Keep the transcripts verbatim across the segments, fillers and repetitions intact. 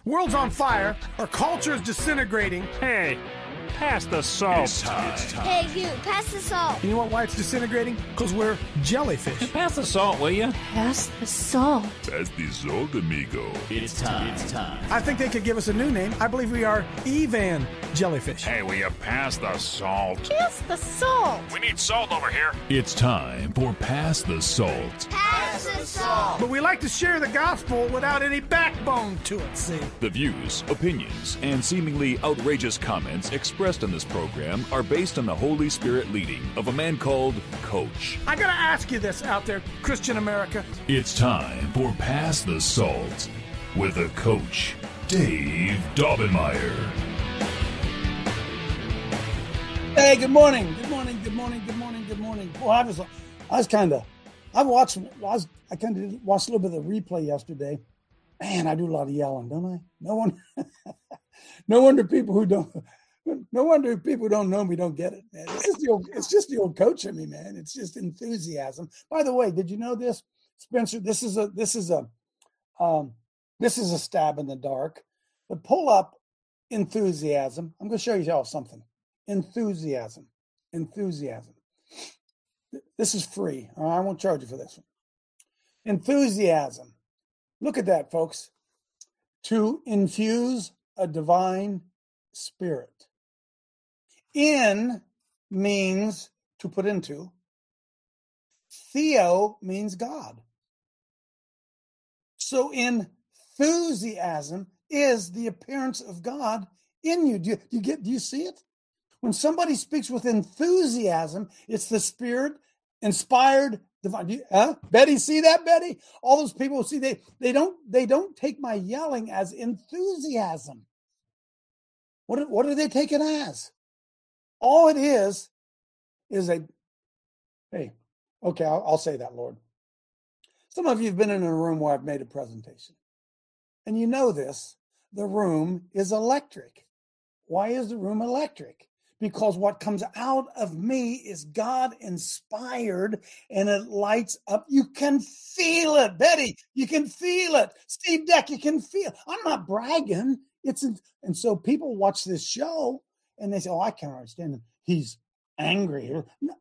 World's on fire. Our culture is disintegrating. Hey, pass the salt. It's time. It's time. Hey, you, pass the salt. You know what, why it's disintegrating? Because we're jellyfish. Pass the salt, will you? Pass the salt. Pass the salt, amigo. It's time. It's time. I think they could give us a new name. I believe we are Evan jellyfish. Hey, will you pass the salt? Pass the salt. We need salt over here. It's time for Pass the Salt. Pass the salt. But we like to share the gospel without any backbone to it, see? The views, opinions, and seemingly outrageous comments expressed in this program are based on the Holy Spirit leading of a man called Coach. I gotta ask you this out there, Christian America. It's time for Pass the Salt with the Coach, Dave Daubenmire. Hey, good morning, good morning, good morning, good morning, good morning. Well, I was, I was kind of, I watched, I was, I kind of watched a little bit of the replay yesterday. Man, I do a lot of yelling, don't I? No one, no wonder people who don't, no wonder people who don't know me don't get it, man. It's just the old, it's just the old coach in me, man. It's just enthusiasm. By the way, did you know this, Spencer? This is a, this is a, um, this is a stab in the dark. But pull up enthusiasm. I'm going to show you all something. Enthusiasm, enthusiasm. This is free. All right? I won't charge you for this one. Enthusiasm. Look at that, folks. To infuse a divine spirit. In means to put into. Theo means God. So enthusiasm is the appearance of God in you. Do you, do you get? Do you see it? When somebody speaks with enthusiasm, it's the Spirit inspired divine. Do you, huh? Betty, see that, Betty? All those people see they they don't they don't take my yelling as enthusiasm. What what do they take it as? All it is is a hey, okay, I'll, I'll say that, Lord. Some of you have been in a room where I've made a presentation, and you know this. The room is electric. Why is the room electric? Because what comes out of me is God inspired and it lights up. You can feel it, Betty. You can feel it. Steve Deck, you can feel it. I'm not bragging. It's and so people watch this show and they say, "Oh, I can't understand him. He's angry." No,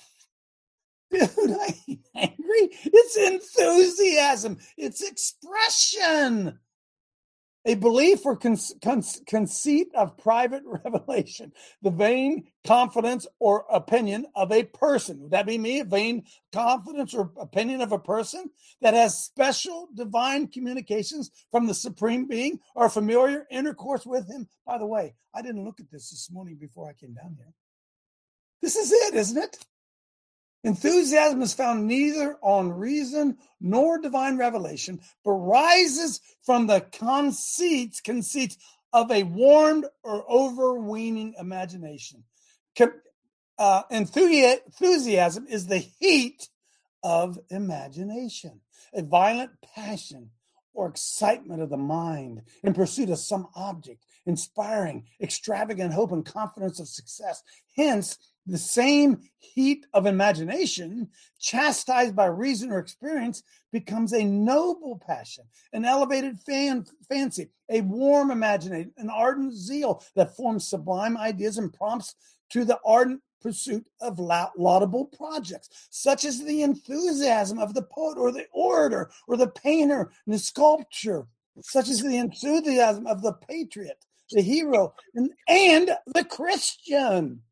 dude, I ain't angry. It's enthusiasm. It's expression. A belief or con- con- conceit of private revelation, the vain confidence or opinion of a person. Would that be me? A vain confidence or opinion of a person that has special divine communications from the Supreme Being or familiar intercourse with him. By the way, I didn't look at this this morning before I came down here. This is it, isn't it? Enthusiasm is found neither on reason nor divine revelation, but rises from the conceits, conceits of a warmed or overweening imagination. Uh, enthusiasm is the heat of imagination, a violent passion or excitement of the mind in pursuit of some object, inspiring extravagant hope and confidence of success. Hence, the same heat of imagination, chastised by reason or experience, becomes a noble passion, an elevated fan, fancy, a warm imagination, an ardent zeal that forms sublime ideas and prompts to the ardent pursuit of laudable projects, such as the enthusiasm of the poet or the orator or the painter and the sculptor, such as the enthusiasm of the patriot, the hero, and, and the Christian.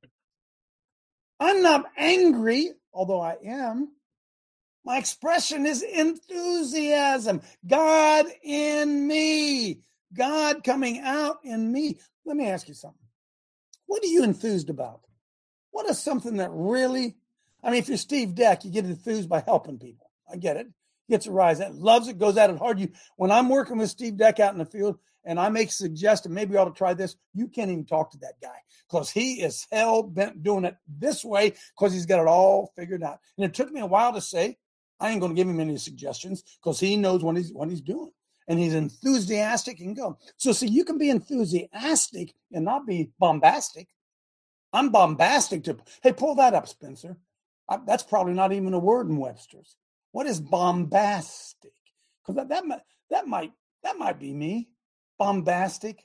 I'm not angry, although I am. My expression is enthusiasm. God in me. God coming out in me. Let me ask you something. What are you enthused about? What is something that really, I mean, if you're Steve Deck, you get enthused by helping people. I get it. Gets a rise at it, loves it, goes at it hard. You, when I'm working with Steve Deck out in the field and I make suggestions, maybe you ought to try this, you can't even talk to that guy because he is hell bent doing it this way because he's got it all figured out. And it took me a while to say, I ain't going to give him any suggestions because he knows what he's what he's doing. And he's enthusiastic and go. So, see, you can be enthusiastic and not be bombastic. I'm bombastic to, hey, pull that up, Spencer. I, that's probably not even a word in Webster's. What is bombastic? Because that, that, might, that, might, that might be me. bombastic,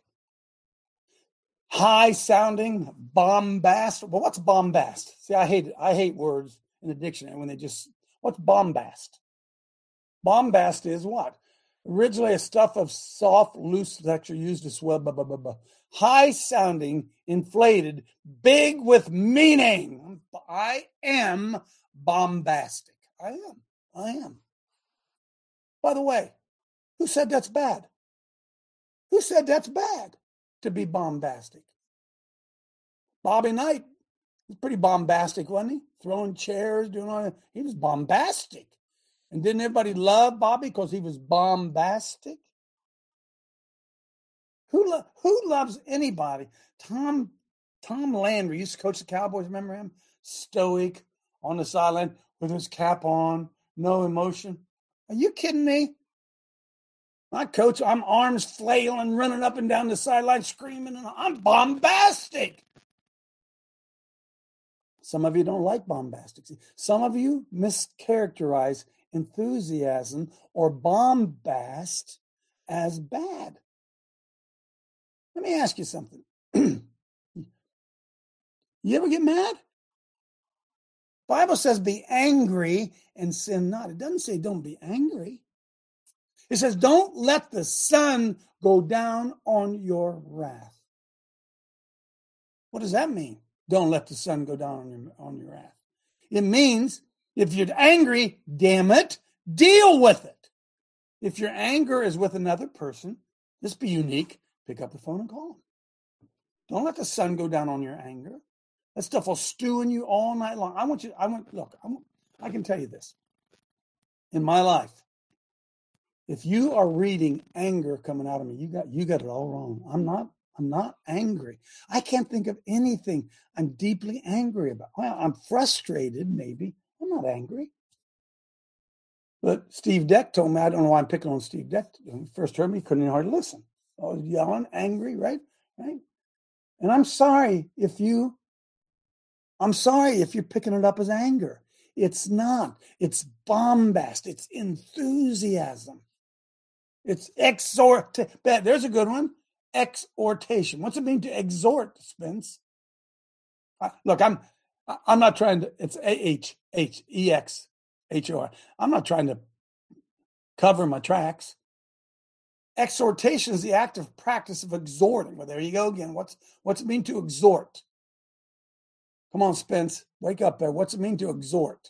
high sounding, bombast. Well, what's bombast? See, I hate it. I hate words in the dictionary when they just, what's bombast? Bombast is what? Originally a stuff of soft, loose texture used to swell, blah, blah, blah, blah. High sounding, inflated, big with meaning. I am bombastic. I am. I am. By the way, who said that's bad? Who said that's bad to be bombastic? Bobby Knight was pretty bombastic, wasn't he? Throwing chairs, doing all that. He was bombastic. And didn't everybody love Bobby because he was bombastic? Who lo- who loves anybody? Tom Tom Landry used to coach the Cowboys. Remember him? Stoic on the sideline with his cap on, no emotion. Are you kidding me? My coach, I'm arms flailing, running up and down the sideline, screaming, and I'm bombastic. Some of you don't like bombastic. Some of you mischaracterize enthusiasm or bombast as bad. Let me ask you something. You ever get mad? Bible says be angry and sin not. It doesn't say don't be angry. It says don't let the sun go down on your wrath. What does that mean? Don't let the sun go down on your, on your wrath. It means if you're angry, damn it, deal with it. If your anger is with another person, just be unique. Pick up the phone and call them. Don't let the sun go down on your anger. That stuff will stew in you all night long. I want you, I want, look, I, want, I can tell you this. In my life, if you are reading anger coming out of me, you got, you got it all wrong. I'm not, I'm not angry. I can't think of anything I'm deeply angry about. Well, I'm frustrated, maybe. I'm not angry. But Steve Deck told me, I don't know why I'm picking on Steve Deck. When he first heard me, he couldn't hardly listen. I was yelling, angry, right? Right? And I'm sorry if you, I'm sorry if you're picking it up as anger. It's not. It's bombast. It's enthusiasm. It's exhort. There's a good one. Exhortation. What's it mean to exhort, Spence? Uh, look, I'm I'm not trying to, it's A H H E X H O R. I'm not trying to cover my tracks. Exhortation is the active practice of exhorting. Well, there you go again. What's what's it mean to exhort? Come on, Spence. Wake up there. What's it mean to exhort?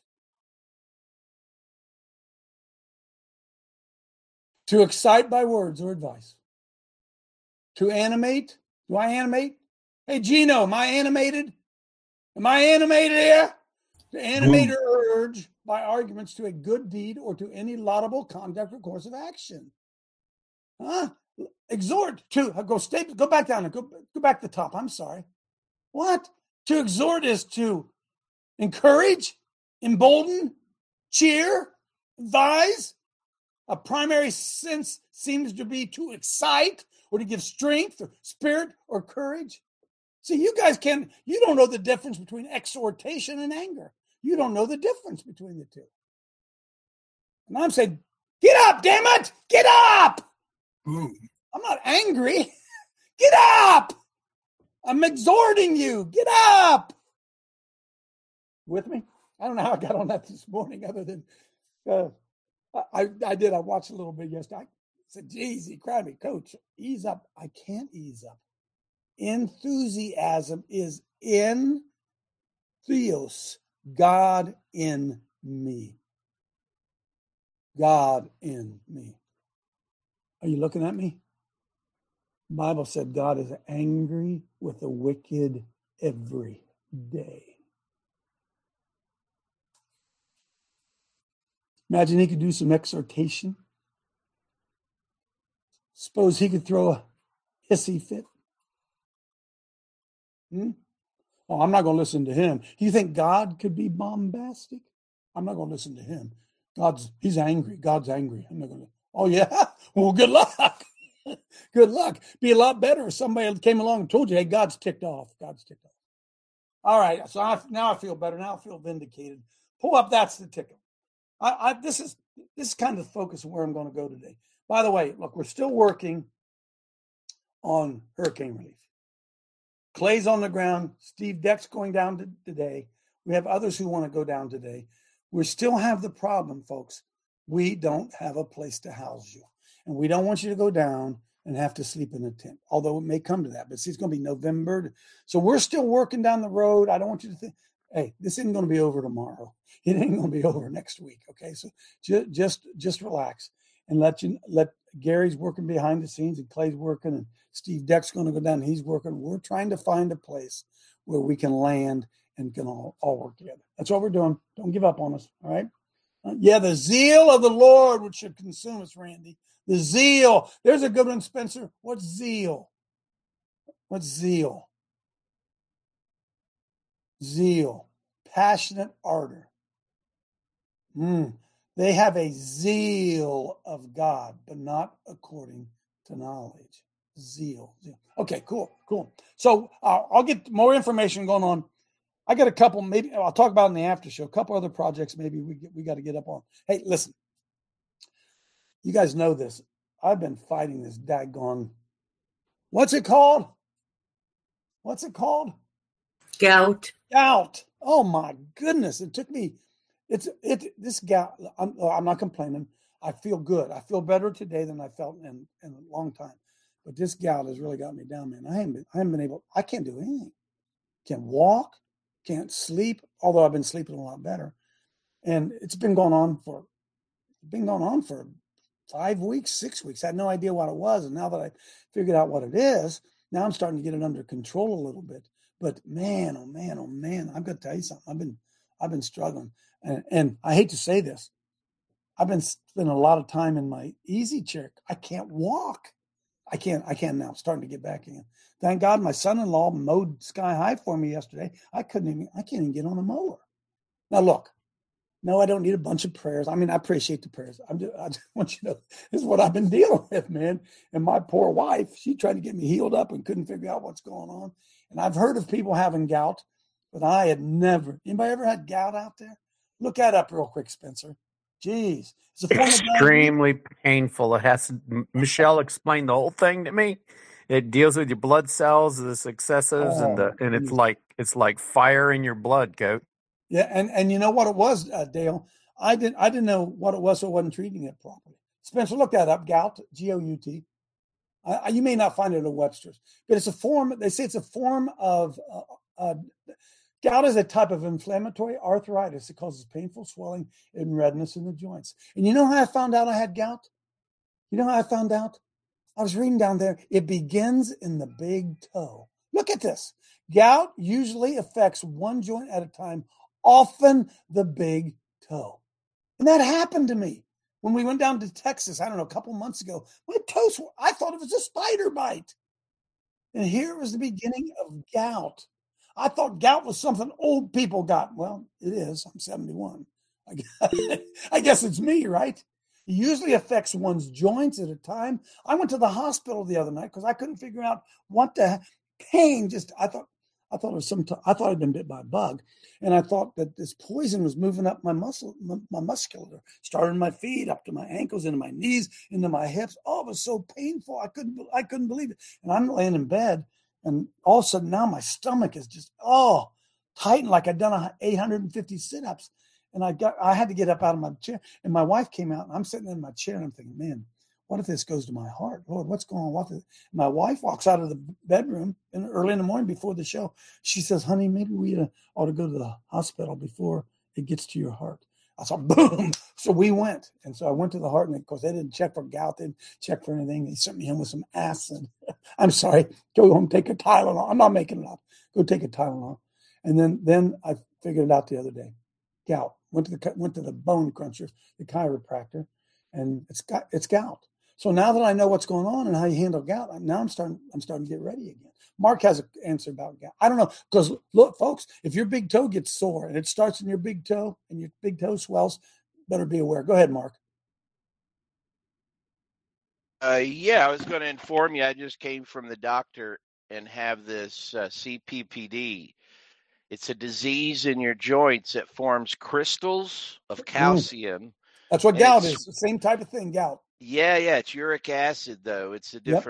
To excite by words or advice. To animate. Do I animate? Hey, Gino, am I animated? Am I animated here? To animate or urge by arguments to a good deed or to any laudable conduct or course of action. Huh? Exhort to go stay, go back down and go, go back to the top. I'm sorry. What? To exhort is to encourage, embolden, cheer, advise. A primary sense seems to be to excite or to give strength or spirit or courage. See, you guys can't, you don't know the difference between exhortation and anger. You don't know the difference between the two. And I'm saying, get up, damn it! Get up! Ooh. I'm not angry. Get up! I'm exhorting you. Get up! With me? I don't know how I got on that this morning other than uh, I, I did. I watched a little bit yesterday. I said, geez, he cried me, Coach, ease up. I can't ease up. Enthusiasm is in theos, God in me. God in me. Are you looking at me? The Bible said God is angry with the wicked every day. Imagine he could do some exhortation. Suppose he could throw a hissy fit. Hmm? Oh, I'm not going to listen to him. Do you think God could be bombastic? I'm not going to listen to him. God's, he's angry. God's angry. I'm not going to. Oh, yeah? Well, good luck. Good luck. Be a lot better if somebody came along and told you, hey, God's ticked off. God's ticked off. All right. So I, now I feel better. Now I feel vindicated. Pull up. That's the ticket. I, I, this is this is kind of the focus of where I'm going to go today. By the way, look, we're still working on hurricane relief. Clay's on the ground. Steve Deck's going down to, today. We have others who want to go down today. We still have the problem, folks. We don't have a place to house you. And we don't want you to go down and have to sleep in a tent, although it may come to that. But see, it's going to be November. So we're still working down the road. I don't want you to think, hey, this isn't going to be over tomorrow. It ain't going to be over next week. Okay, so just just just relax and let you let Gary's working behind the scenes and Clay's working and Steve Deck's going to go down. And he's working. We're trying to find a place where we can land and can all, all work together. That's what we're doing. Don't give up on us. All right. Uh, yeah, the zeal of the Lord which should consume us, Randy. The zeal. There's a good one, Spencer. What's zeal? What's zeal? Zeal. Passionate ardor. Mm. They have a zeal of God, but not according to knowledge. Zeal. zeal. Okay, cool, cool. So uh, I'll get more information going on. I got a couple, maybe I'll talk about in the after show, a couple other projects maybe we get, we got to get up on. Hey, listen, you guys know this. I've been fighting this daggone, what's it called? What's it called? Gout. Gout. Oh my goodness. It took me, it's, it, this gout, I'm, I'm not complaining. I feel good. I feel better today than I felt in, in a long time. But this gout has really got me down, man. I haven't been, I haven't been able, I can't do anything. Can't walk, can't sleep, although I've been sleeping a lot better. And it's been going on for, been going on for five weeks, six weeks. I had no idea what it was. And now that I figured out what it is, now I'm starting to get it under control a little bit. But man, oh man, oh man, I've got to tell you something. I've been, I've been struggling. And, and I hate to say this. I've been spending a lot of time in my easy chair. I can't walk. I can't, I can't now. I'm starting to get back again. Thank God my son-in-law mowed sky high for me yesterday. I couldn't even, I can't even get on a mower. Now look, no, I don't need a bunch of prayers. I mean, I appreciate the prayers. I'm just, I just want you to know, this is what I've been dealing with, man. And my poor wife, she tried to get me healed up and couldn't figure out what's going on. And I've heard of people having gout, but I had never, anybody ever had gout out there? Look that up real quick, Spencer. Jeez. It's a form of extremely painful. It has Michelle explained the whole thing to me. It deals with your blood cells, the successes, oh, and the and it's like it's like fire in your blood, Goat. Yeah, and, and you know what it was, uh, Dale? I didn't I didn't know what it was, so I wasn't treating it properly. Spencer, look that up. Gout, G O U T. I, I, you may not find it in Webster's, but it's a form. They say it's a form of uh, uh, gout is a type of inflammatory arthritis. It causes painful swelling and redness in the joints. And you know how I found out I had gout? You know how I found out? I was reading down there. It begins in the big toe. Look at this. Gout usually affects one joint at a time, often the big toe. And that happened to me when we went down to Texas, I don't know, a couple months ago. My toes, I thought it was a spider bite. And here was the beginning of gout. I thought gout was something old people got. Well, it is. I'm seventy-one. I guess, I guess it's me, right? It usually affects one's joints at a time. I went to the hospital the other night because I couldn't figure out what the pain. Just I thought I thought it was some. I thought I'd been bit by a bug, and I thought that this poison was moving up my muscle, my, my musculature, starting my feet up to my ankles, into my knees, into my hips. Oh, it was so painful. I couldn't. I couldn't believe it. And I'm laying in bed. And all of a sudden now my stomach is just, oh, tightened like I'd done eight hundred fifty sit-ups. And I got, I had to get up out of my chair. And my wife came out and I'm sitting in my chair and I'm thinking, man, what if this goes to my heart? Lord, what's going on? What if my wife walks out of the bedroom in, early in the morning before the show. She says, honey, maybe we ought to go to the hospital before it gets to your heart. I saw boom. So we went. And so I went to the heart, and of course they didn't check for gout, they didn't check for anything. They sent me in with some acid. I'm sorry. Go home, take a Tylenol. I'm not making it up. Go take a Tylenol. And then then I figured it out the other day. Gout. Went to the went to the bone cruncher, the chiropractor, and it's got it's gout. So now that I know what's going on and how you handle gout, now I'm starting I'm starting to get ready again. Mark has an answer about gout. I don't know, because look, folks, if your big toe gets sore and it starts in your big toe and your big toe swells, better be aware. Go ahead, Mark. Uh, yeah, I was going to inform you. I just came from the doctor and have this uh, C P P D. It's a disease in your joints that forms crystals of calcium. Mm. That's what gout is. The same type of thing, gout. Yeah, yeah. It's uric acid, though. It's a different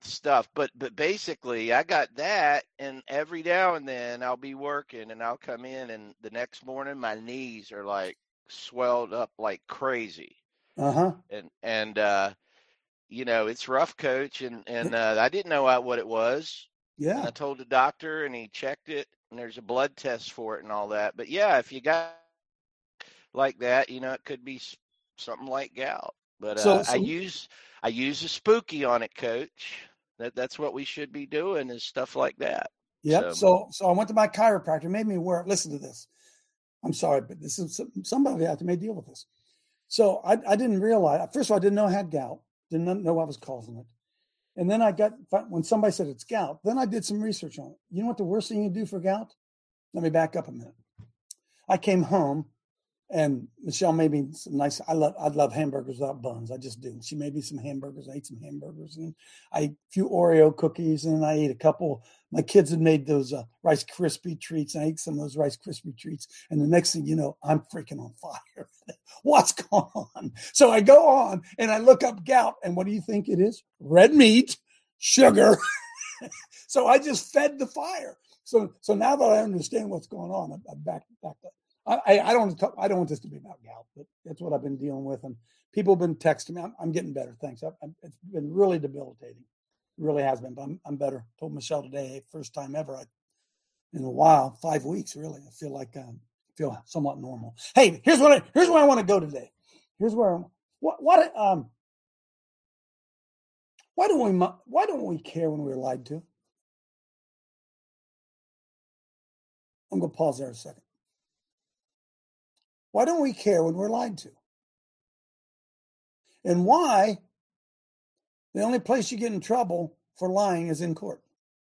stuff. But but basically, I got that, and every now and then I'll be working, and I'll come in, and the next morning my knees are like swelled up like crazy. Uh huh. And and uh, you know, it's rough, Coach, and and uh, I didn't know what it was. Yeah. And I told the doctor, and he checked it, and there's a blood test for it and all that. But yeah, if you got like that, you know, it could be something like gout. But uh, So, so I use I use a spooky on it, Coach. That that's what we should be doing, is stuff like that. Yep. So, So, so I went to my chiropractor, made me aware. Listen to this. I'm sorry, but this is somebody out there may deal with this. So I, I didn't realize. First of all, I didn't know I had gout. Didn't know what was causing it. And then I got, when somebody said it's gout, then I did some research on it. You know what the worst thing you do for gout? Let me back up a minute. I came home, and Michelle made me some nice, I love I love hamburgers without buns. I just do. She made me some hamburgers. I ate some hamburgers, and I ate a few Oreo cookies, and I ate a couple. My kids had made those uh, Rice Krispie treats, and I ate some of those Rice Krispie treats. And the next thing you know, I'm freaking on fire. What's going on? So I go on, and I look up gout, and what do you think it is? Red meat, sugar. So I just fed the fire. So so now that I understand what's going on, I'm, I'm back back up. I, I don't talk, I don't want this to be about gout, but that's what I've been dealing with. And people have been texting me. I'm, I'm getting better. Thanks. I, I'm, it's been really debilitating. It really has been, but I'm, I'm better. I told Michelle today, first time ever I, in a while, five weeks, really. I feel like um, I feel somewhat normal. Hey, here's what I, here's where I want to go today. Here's where, I'm, what, what, um, why don't we, why don't we care when we're lied to? I'm going to pause there a second. Why don't we care when we're lied to? And why the only place you get in trouble for lying is in court?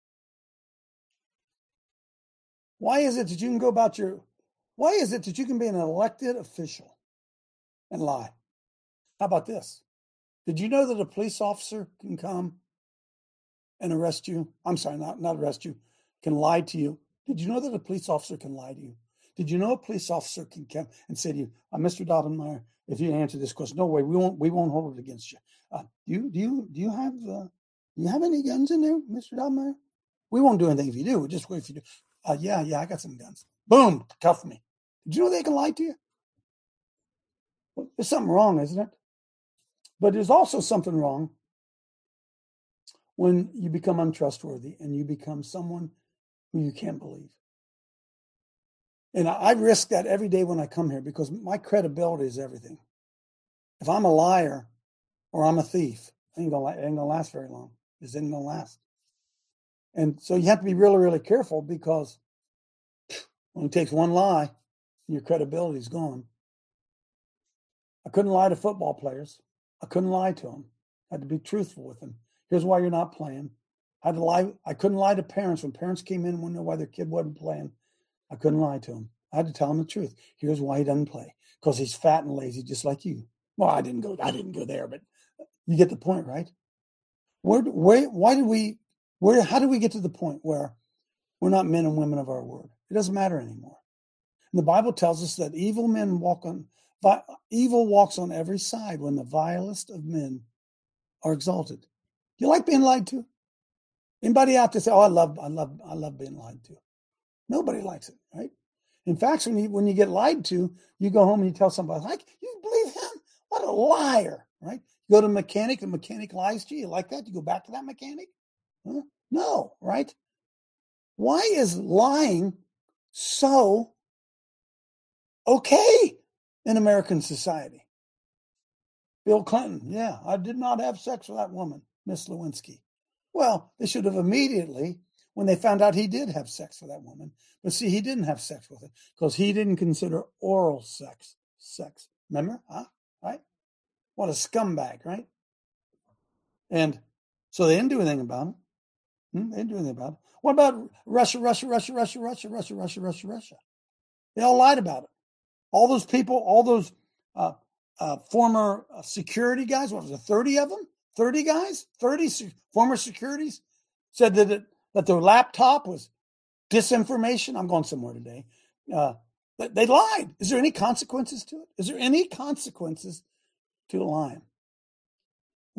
Why is it that you can go about your, why is it that you can be an elected official and lie? How about this? Did you know that a police officer can come and arrest you? I'm sorry, not, not arrest you, can lie to you. Did you know that a police officer can lie to you? Did you know a police officer can come and say to you, uh, Mister Daubenmire, if you answer this question, no way, we won't, we won't hold it against you. Uh, do you, do you, do you have, uh, do you have any guns in there, Mister Daubenmire? We won't do anything if you do. We'll just wait if you do. Uh, yeah, yeah, I got some guns. Boom, cuff me. Did you know they can lie to you? Well, there's something wrong, isn't it? But there's also something wrong when you become untrustworthy and you become someone who you can't believe. And I, I risk that every day when I come here because my credibility is everything. If I'm a liar or I'm a thief, it ain't gonna, it ain't gonna last very long. This ain't gonna last. And so you have to be really, really careful because when it takes one lie, your credibility is gone. I couldn't lie to football players. I couldn't lie to them. I had to be truthful with them. Here's why you're not playing. I had to lie. I couldn't lie to parents when parents came in and wouldn't know why their kid wasn't playing. I couldn't lie to him. I had to tell him the truth. Here's why he doesn't play. Because he's fat and lazy, just like you. Well, I didn't go, I didn't go there, but you get the point, right? Where, where, why did we, where, how did we get to the point where we're not men and women of our word? It doesn't matter anymore. And the Bible tells us that evil men walk on, evil walks on every side when the vilest of men are exalted. You like being lied to? Anybody out there say, oh, I love, I love, I love being lied to. Nobody likes it, right? In fact, when you when you get lied to, you go home and you tell somebody, like, you believe him? What a liar, right? You go to a mechanic, the mechanic lies to you. You like that? You go back to that mechanic? Huh? No, right? Why is lying so okay in American society? Bill Clinton, yeah, I did not have sex with that woman, Miss Lewinsky. Well, they should have immediately, when they found out he did have sex with that woman. But see, he didn't have sex with her because he didn't consider oral sex sex. Remember? Huh? Right? What a scumbag, right? And so they didn't do anything about it. Hmm? They didn't do anything about it. What about Russia, Russia, Russia, Russia, Russia, Russia, Russia, Russia, Russia? They all lied about it. All those people, all those uh, uh, former security guys, what was it, thirty of them? thirty guys? thirty former securities said that it, that their laptop was disinformation. I'm going somewhere today. Uh, they lied. Is there any consequences to it? Is there any consequences to lying?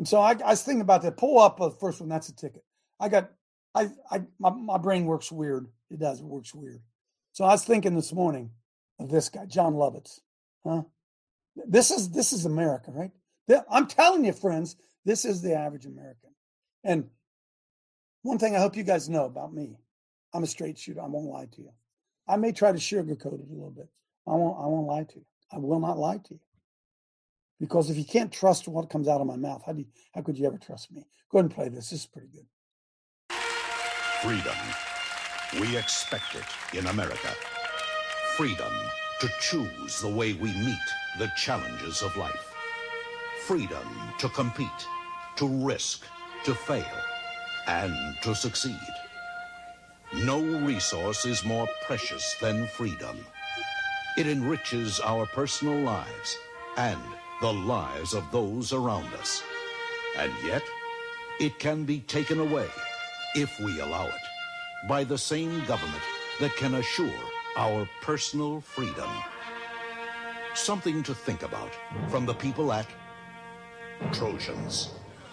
And so I, I was thinking about that. Pull up the first one. That's a ticket. I got, I, I, my, my brain works weird. It does. It works weird. So I was thinking this morning of this guy, John Lovitz. Huh? This is, this is America, right? I'm telling you, friends, this is the average American. And one thing I hope you guys know about me, I'm a straight shooter. I won't lie to you. I may try to sugarcoat it a little bit. I won't, I won't lie to you. I will not lie to you. Because if you can't trust what comes out of my mouth, how do you, how could you ever trust me? Go ahead and play this. This is pretty good. Freedom. We expect it in America. Freedom to choose the way we meet the challenges of life. Freedom to compete, to risk, to fail, and to succeed. No resource is more precious than freedom. It enriches our personal lives and the lives of those around us. And yet, it can be taken away, if we allow it, by the same government that can assure our personal freedom. Something to think about from the people at Trojans.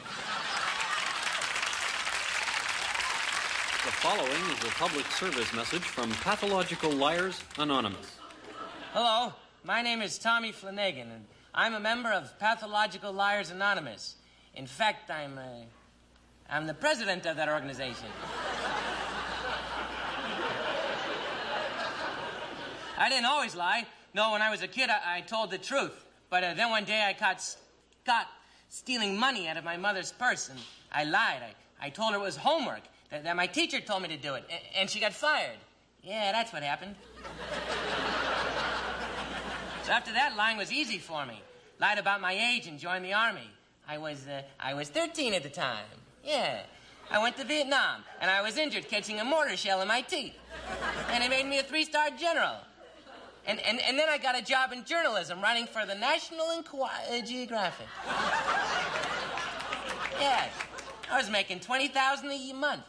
The following is a public service message from Pathological Liars Anonymous. Hello, my name is Tommy Flanagan, and I'm a member of Pathological Liars Anonymous. In fact, I'm, uh, I'm the president of that organization. I didn't always lie. No, when I was a kid, I, I told the truth. But uh, then one day I caught Scott stealing money out of my mother's purse, and I lied. I, I told her it was homework, that, that my teacher told me to do it, and, and she got fired. Yeah, that's what happened. So after that, lying was easy for me. Lied about my age and joined the Army. I was, uh, I was thirteen at the time. Yeah. I went to Vietnam, and I was injured catching a mortar shell in my teeth. And they made me a three-star general. And, and, and then I got a job in journalism, writing for the National Enqui- uh, Geographic. Yes. I was making twenty thousand dollars a month.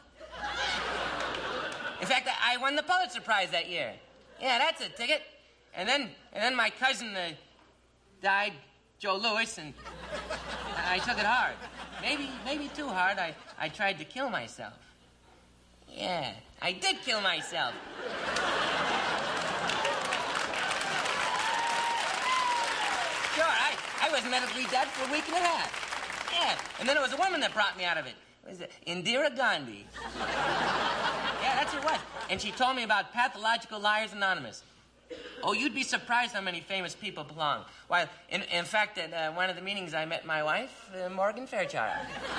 In fact, I won the Pulitzer Prize that year. Yeah, that's a ticket. And then, and then my cousin uh, died, Joe Louis, and I took it hard. Maybe, maybe too hard. I, I tried to kill myself. Yeah, I did kill myself. Sure, I, I was medically dead for a week and a half. Yeah, and then it was a woman that brought me out of it. It was uh, Indira Gandhi. Yeah, that's who it was. And she told me about Pathological Liars Anonymous. Oh, you'd be surprised how many famous people belong. Why, in, in fact, at uh, one of the meetings I met my wife, uh, Morgan Fairchild.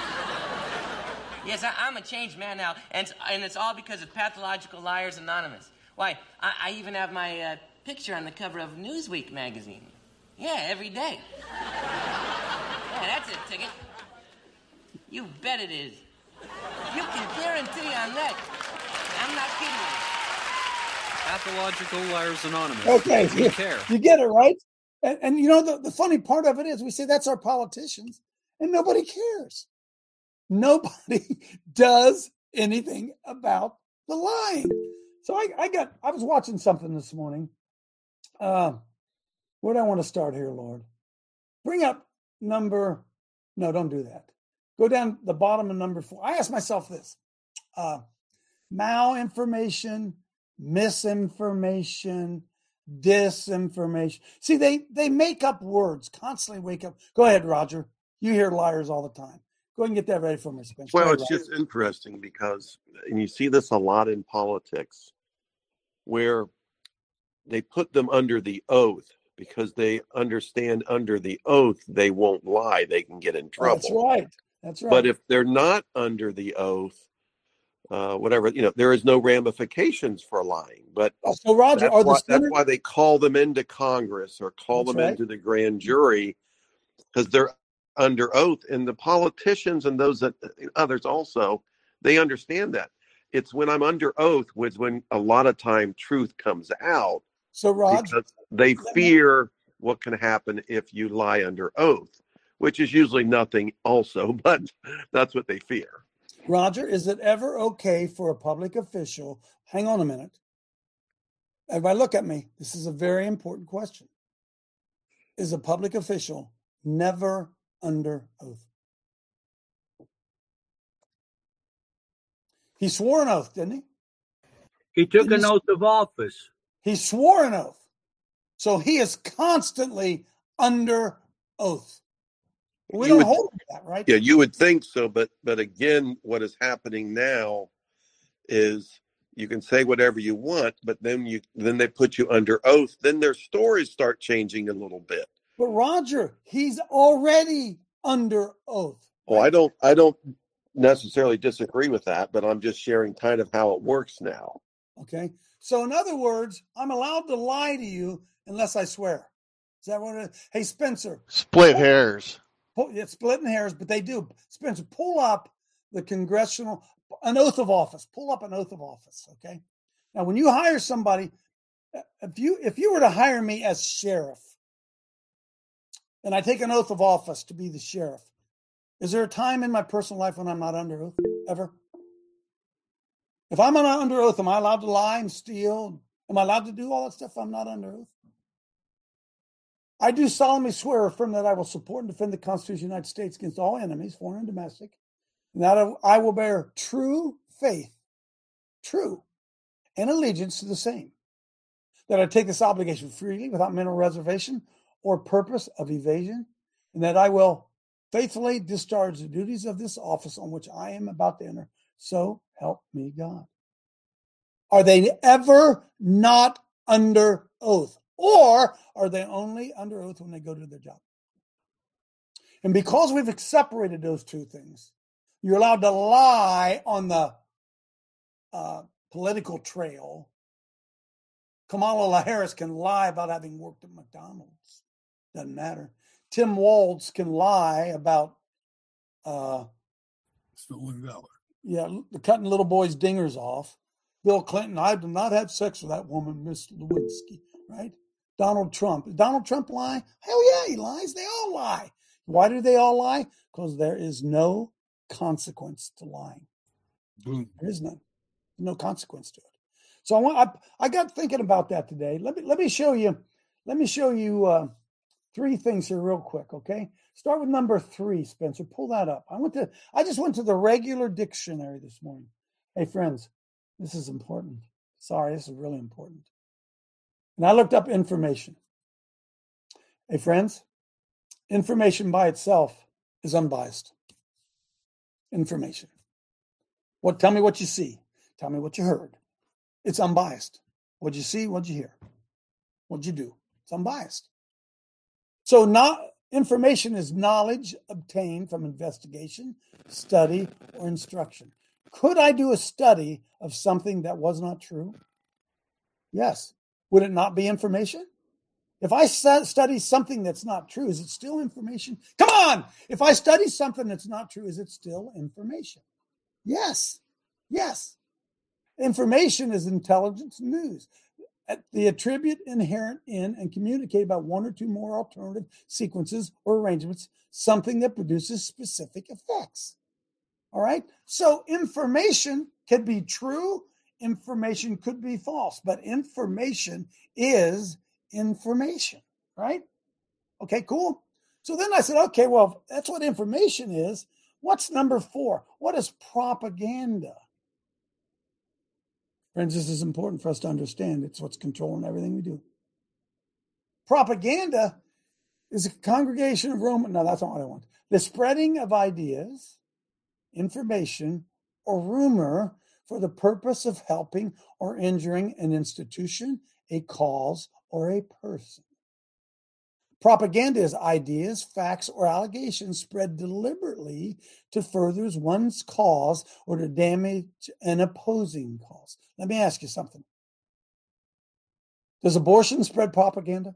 Yes, I, I'm a changed man now, and it's, and it's all because of Pathological Liars Anonymous. Why, I, I even have my uh, picture on the cover of Newsweek magazine. Yeah, every day. Yeah, that's a ticket. You bet it is. You can guarantee on that. I'm not kidding you. Pathological Liars Anonymous. Okay, We you, care. you get it, right? And, and you know, the, the funny part of it is we say that's our politicians, and nobody cares. Nobody does anything about the lying. So I, I got, I was watching something this morning. Uh, where do I want to start here, Lord? Bring up number, no, don't do that. Go down the bottom of number four. I asked myself this, uh, malinformation, misinformation, disinformation. See, they, they make up words, constantly wake up. Go ahead, Roger. You hear liars all the time. Go ahead and get that ready for me, Spencer. Well, ahead, it's Roger. just interesting because, and you see this a lot in politics, where they put them under the oath because they understand under the oath they won't lie. They can get in trouble. That's right. That's right. But if they're not under the oath, uh, whatever, you know, there is no ramifications for lying. But oh, so Roger, that's, are why, the that's Senate- why they call them into Congress or call That's them right. into the grand jury, because they're under oath. And the politicians and those that others also, they understand that. It's when I'm under oath was when a lot of time truth comes out. So Roger, because they let me- fear what can happen if you lie under oath, which is usually nothing also, but that's what they fear. Roger, is it ever okay for a public official? Hang on a minute. Everybody look at me. This is a very important question. Is a public official never under oath? He swore an oath, didn't he? He took Didn't an he? oath of office. He swore an oath. So he is constantly under oath. We You don't would- hold to that, right? Yeah, you would think so, but but again, what is happening now is you can say whatever you want, but then you then they put you under oath. Then their stories start changing a little bit. But Roger, he's already under oath. Well, I don't I don't necessarily disagree with that, but I'm just sharing kind of how it works now. Okay. So in other words, I'm allowed to lie to you unless I swear. Is that what it is? Hey, Spencer. Split hairs. Pull, it's splitting hairs, but they do. Spencer, pull up the congressional, an oath of office. Pull up an oath of office, okay? Now, when you hire somebody, if you if you were to hire me as sheriff, and I take an oath of office to be the sheriff, is there a time in my personal life when I'm not under oath, ever? If I'm not under oath, am I allowed to lie and steal? Am I allowed to do all that stuff if I'm not under oath? I do solemnly swear or affirm that I will support and defend the Constitution of the United States against all enemies, foreign and domestic, and that I will bear true faith, true, and allegiance to the same, that I take this obligation freely without mental reservation or purpose of evasion, and that I will faithfully discharge the duties of this office on which I am about to enter. So help me God. Are they ever not under oath? Or are they only under oath when they go to their job? And because we've separated those two things, you're allowed to lie on the uh, political trail. Kamala Harris can lie about having worked at McDonald's. Doesn't matter. Tim Walz can lie about uh, stolen valor. Yeah, cutting little boys' dingers off. Bill Clinton, I did not have sex with that woman, Miss Lewinsky, right? Donald Trump. Did Donald Trump lie? Hell yeah, he lies. They all lie. Why do they all lie? Because there is no consequence to lying. Boom. There is none. No consequence to it. So I want. I, I got thinking about that today. Let me let me show you. Let me show you uh, three things here real quick. Okay. Start with number three, Spencer. Pull that up. I went to. I just went to the regular dictionary this morning. Hey, friends, this is important. Sorry, this is really important. And I looked up information. Hey, friends, information by itself is unbiased. Information. What? Tell me what you see. Tell me what you heard. It's unbiased. What'd you see? What'd you hear? What'd you do? It's unbiased. So not information is knowledge obtained from investigation, study, or instruction. Could I do a study of something that was not true? Yes. Would it not be information? If I study something that's not true, is it still information? Come on! If I study something that's not true, is it still information? Yes. Yes. Information is intelligence news. The attribute inherent in and communicated by one or two more alternative sequences or arrangements, something that produces specific effects. All right? So information can be true. Information could be false, but information is information, right? Okay, cool. So then I said, okay, well, if that's what information is. What's number four? What is propaganda? Friends, this is important for us to understand. It's what's controlling everything we do. Propaganda is a congregation of Roman. No, that's not what I want. The spreading of ideas, information, or rumor for the purpose of helping or injuring an institution, a cause, or a person. Propaganda is ideas, facts, or allegations spread deliberately to further one's cause or to damage an opposing cause. Let me ask you something. Does abortion spread propaganda?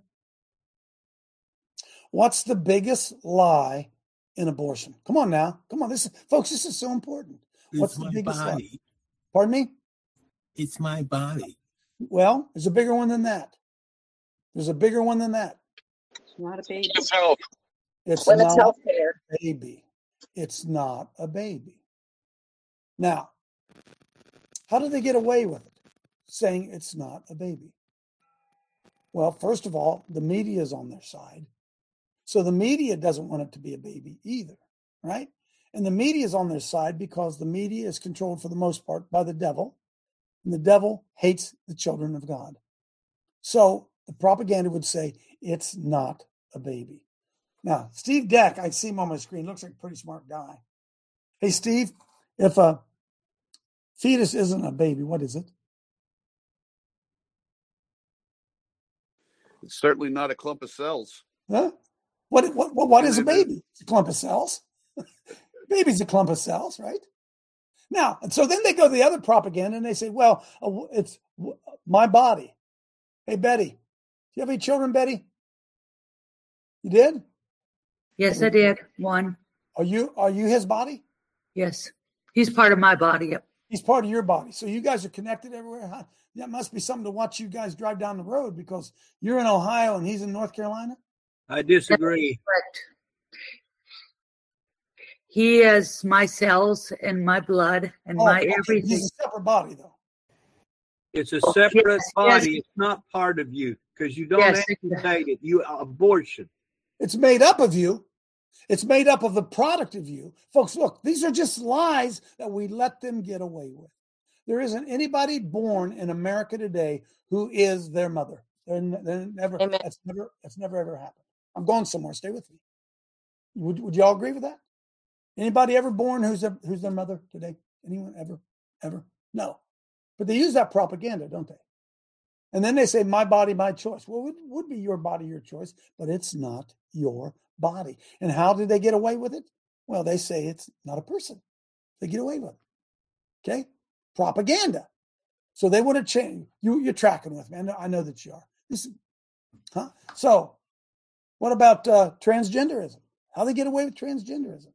What's the biggest lie in abortion? Come on now. Come on. This is, folks, this is so important. It's What's the my biggest body. lie? Pardon me? It's my body. Well, there's a bigger one than that. There's a bigger one than that. It's not a baby. It's Women's not health care. a baby. It's not a baby. Now, how do they get away with it? Saying it's not a baby. Well, first of all, the media is on their side. So the media doesn't want it to be a baby either, right? And the media is on their side because the media is controlled for the most part by the devil. And the devil hates the children of God. So the propaganda would say it's not a baby. Now, Steve Deck, I see him on my screen, looks like a pretty smart guy. Hey, Steve, if a fetus isn't a baby, what is it? It's certainly not a clump of cells. Huh? What, what, what, what is a baby? It's a clump of cells. Baby's a clump of cells, right? Now, so then they go to the other propaganda and they say, well, it's my body. Hey, Betty, do you have any children, Betty? You did? Yes, I did. One. Are you are you his body? Yes. He's part of my body. Yep. He's part of your body. So you guys are connected everywhere. Huh? That must be something to watch you guys drive down the road because you're in Ohio and he's in North Carolina. I disagree. Correct. He has my cells and my blood and Oh, my okay. everything. He's a separate body, though. It's a separate yes, body. yes. It's not part of you because you don't Yes. amputate it. You abortion. It's made up of you. It's made up of the product of you. Folks, look, these are just lies that we let them get away with. There isn't anybody born in America today who is their mother. They're, they're never, Amen. that's never, that's never ever happened. I'm going somewhere. Stay with me. Would, would you all agree with that? Anybody ever born who's their, who's their mother today? Anyone ever? Ever? No. But they use that propaganda, don't they? And then they say, my body, my choice. Well, it would be your body, your choice, but it's not your body. And how did they get away with it? Well, they say it's not a person. They get away with it. Okay? Propaganda. So they would have changed. You, you're tracking with me. I know, I know that you are. This is, huh? So what about uh, transgenderism? How they get away with transgenderism?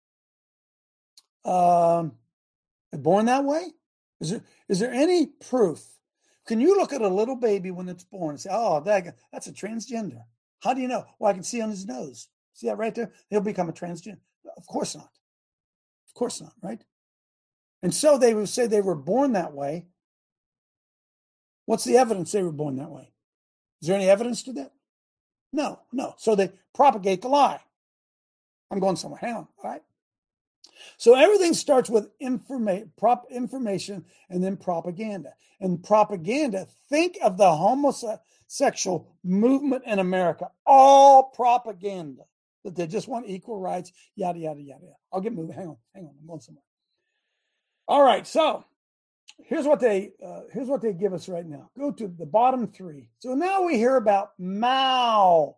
Um, born that way? Is there is there any proof? Can you look at a little baby when it's born and say, oh, that, that's a transgender? How do you know? Well, I can see on his nose. See that right there? He'll become a transgender. Of course not. Of course not, right? And so they would say they were born that way. What's the evidence they were born that way? Is there any evidence to that? No, no. So they propagate the lie. I'm going somewhere. Hang on, all right? So everything starts with informa- prop information and then propaganda. And propaganda, think of the homosexual movement in America. All propaganda. That they just want equal rights, yada, yada, yada. I'll get moving. Hang on, hang on. I'm going somewhere. All right, so here's what they uh, here's what they give us right now. Go to the bottom three. So now we hear about malinformation.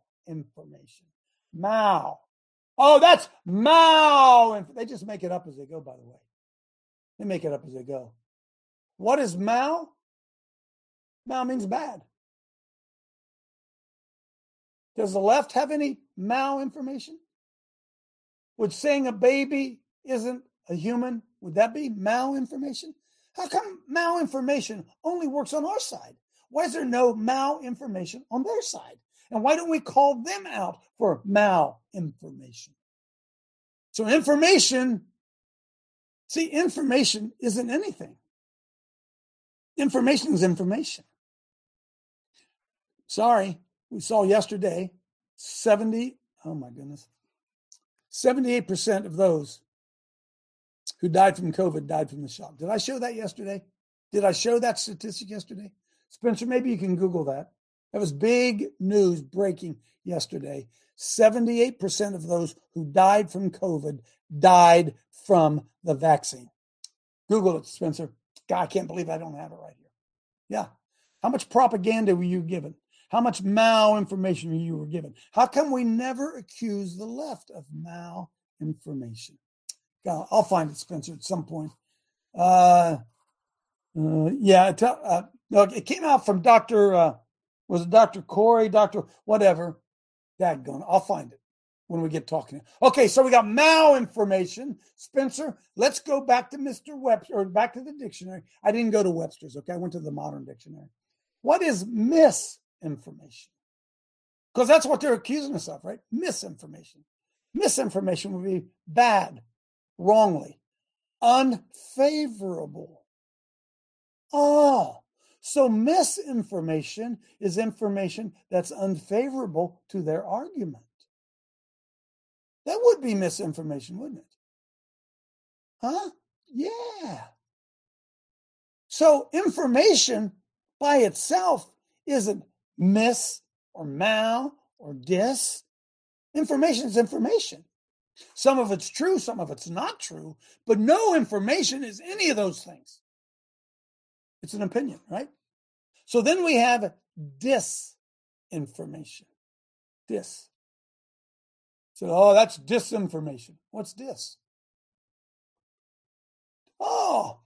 Mal. Oh, that's mal. They just make it up as they go, by the way. They make it up as they go. What is mal? Mal means bad. Does the left have any malinformation? Would saying a baby isn't a human, would that be malinformation? How come malinformation only works on our side? Why is there no malinformation on their side? And why don't we call them out for malinformation? So information, see, information isn't anything. Information is information. Sorry, we saw yesterday, seventy, oh my goodness, seventy-eight percent of those who died from COVID died from the shock. Did I show that yesterday? Did I show that statistic yesterday? Spencer, maybe you can Google that. That was big news breaking yesterday. seventy-eight percent of those who died from COVID died from the vaccine. Google it, Spencer. God, I can't believe I don't have it right here. Yeah. How much propaganda were you given? How much malinformation you were given? How come we never accuse the left of malinformation? God, I'll find it, Spencer, at some point. Uh, uh, yeah, it, uh, look, it came out from Doctor Uh, was it Doctor Corey, Doctor whatever? Daggone, I'll find it when we get talking. Okay, so we got malinformation. Spencer, let's go back to Mister Webster, or back to the dictionary. I didn't go to Webster's, okay? I went to the Modern Dictionary. What is misinformation? Because that's what they're accusing us of, right? Misinformation. Misinformation would be bad, wrongly, unfavorable. Oh, so misinformation is information that's unfavorable to their argument. That would be misinformation, wouldn't it? Huh? Yeah. So information by itself isn't miss or mal or dis. Information is information. Some of it's true, some of it's not true, but no information is any of those things. It's an opinion, right? So then we have disinformation. Dis. So, oh, that's disinformation. What's dis? Oh,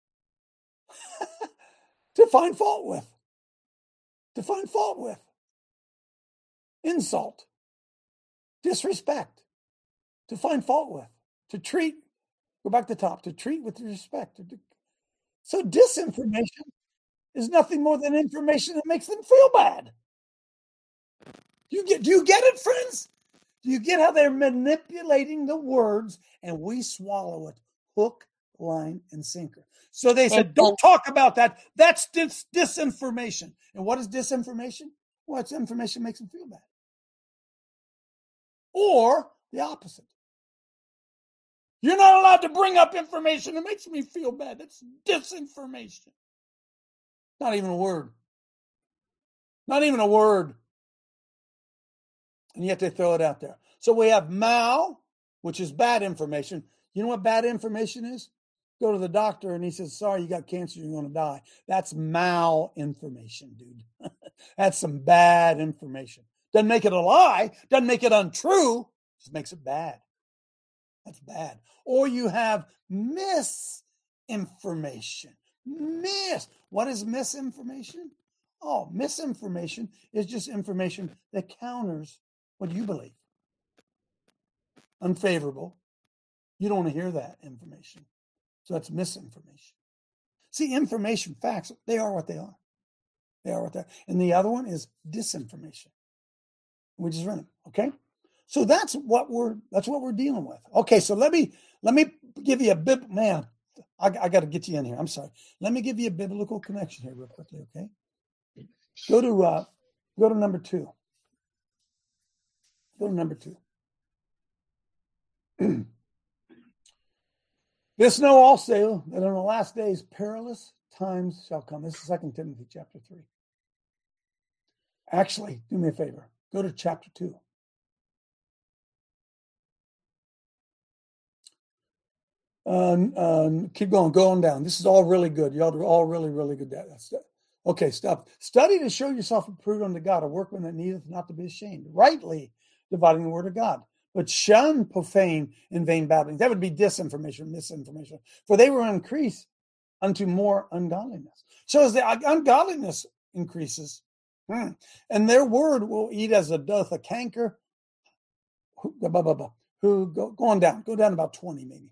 to find fault with. To find fault with. Insult. Disrespect. To find fault with. To treat. Go back to the top. To treat with respect. So disinformation is nothing more than information that makes them feel bad. You get, do you get it, friends? Do you get how they're manipulating the words and we swallow it? Hook, line, and sinker. So they said, don't talk about that. That's dis- disinformation. And what is disinformation? Well, it's information that makes them feel bad. Or the opposite. You're not allowed to bring up information that makes me feel bad. That's disinformation. Not even a word. Not even a word. And yet they throw it out there. So we have mal, which is bad information. You know what bad information is? Go to the doctor and he says, sorry, you got cancer, you're going to die. That's mal information, dude. That's some bad information. Doesn't make it a lie. Doesn't make it untrue. Just makes it bad. That's bad. Or you have misinformation. Miss. What is misinformation? Oh, misinformation is just information that counters what you believe. Unfavorable. You don't want to hear that information. So that's misinformation. See, information, facts, they are what they are. They are what they are. And the other one is disinformation. We just read them, okay? So that's what we're that's what we're dealing with. Okay, so let me let me give you a bib man. I, I got to get you in here. I'm sorry. Let me give you a biblical connection here real quickly, okay? Go to uh, go to number two. Go to number two. This know also that in the last days perilous times shall come. This is Second Timothy chapter three. Actually, do me a favor. Go to chapter two. Um, um, keep going, going down. This is all really good. Y'all are all really, really good. That's okay. Stop. Study to show yourself approved unto God, a workman that needeth not to be ashamed, rightly dividing the word of God. But shun profane and vain babblings. That would be disinformation, misinformation. For they will increase unto more ungodliness. So as the ungodliness increases, hmm, and their word will eat as a doth a canker. Who, blah, blah, blah, who go, going down, go down about twenty maybe.